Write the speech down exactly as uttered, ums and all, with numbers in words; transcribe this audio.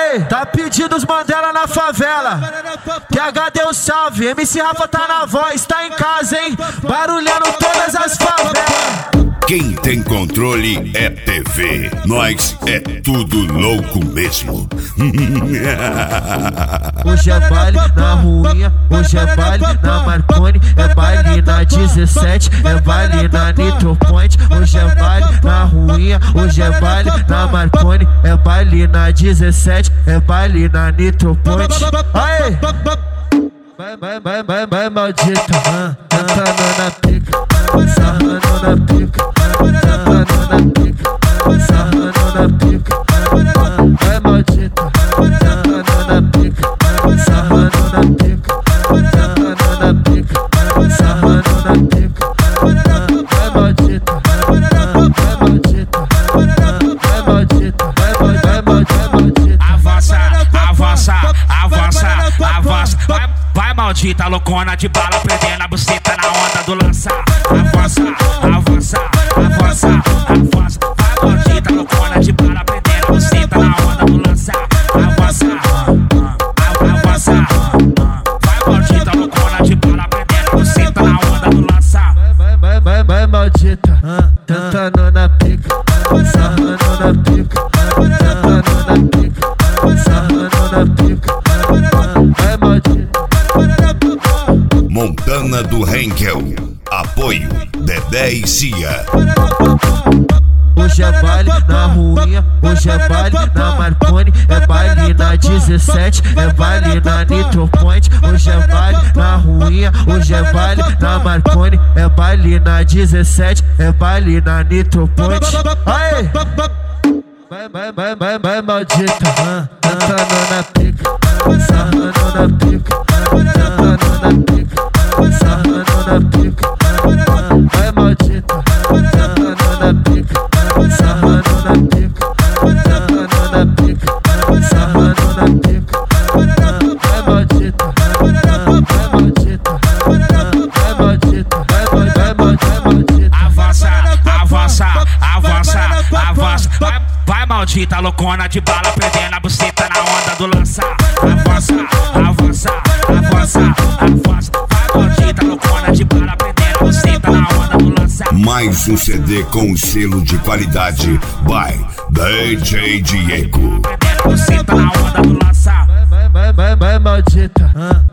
Aê, tá pedindo os Mandela na favela. Que H deu salve, M C Rafa tá na voz, tá em casa, hein? Barulhando todas as favelas. Quem tem controle é T V. Nós é tudo louco mesmo. Hoje é baile na ruinha, hoje é baile na Marconi, é baile na dezessete, é baile na Nitro Point. Hoje é baile na ruinha, hoje é baile na Marconi, é baile na dezessete, é baile na Nitro Point. Aê! Vai, vai, vai, vai, vai, maldita, ah, tentando na pica, sarrando na pica, tentando na pica, sarrando na pica, vai, maldita, tentando na pica, sarrando na pica, tentando na pica, sarrando na pica, vai, maldita, vai, maldita, vai, maldita, vai, vai, vai, maldita. Avança, avança, avança, avança, vai. Vai maldita, loucona de bala, prendendo a buceta na onda do lança. Avança, avança, avança, avança. Vai maldita, loucona de bala, prendendo a buceta na onda do lança. Avança, avança, vai maldita, loucona de bala, prendendo a buceta na onda do lança. Vai, vai, vai, vai maldita, tentando na pica, sarrando na pica, tentando na pica, sarrando na pica, vai maldita. Montana do Henkel. Apoio Dedé e Cia. Hoje é baile na ruinha, hoje é baile na Marconi, é baile na dezessete, é baile na Nitro Point. Hoje é baile na ruinha, hoje é baile na Marconi, é baile na dezessete, é baile na Nitro Point. Aê! Vai, vai, vai, vai, vai, maldita, ah, tentando na pica, sarrando na pica, tentando na pica, sarrando na pica, vai, maldita, tentando na pica, sarrando na pica, tentando na pica, sarrando na pica, vai, maldita, vai, maldita, vai, maldita, vai, vai, vai, vai, maldita. Avança, avança, avança, avança. Vai, vai maldita, loucona de bala, prendendo a buceta na onda do lança. Avança, avança, avança, avança. Vai maldita, loucona de bala, prendendo a buceta na onda do lança. Mais um C D com selo de qualidade by D J Diego. Prendendo a buceta na onda do lança. Vai, vai, vai, vai, maldita,